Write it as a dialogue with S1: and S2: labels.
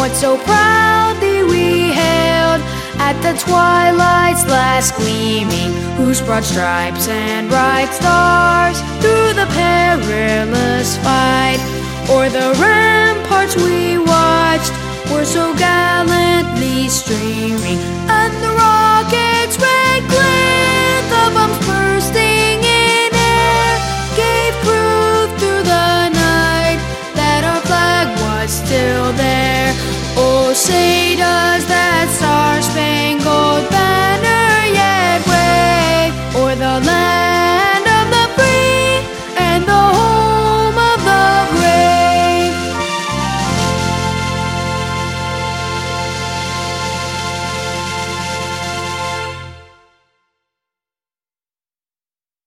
S1: Once so proudly we hailed at the twilight's last gleaming, whose broad stripes and bright stars through the perilous fight o'er the ramparts we watched were so gallantly streaming, and the rocket's red glare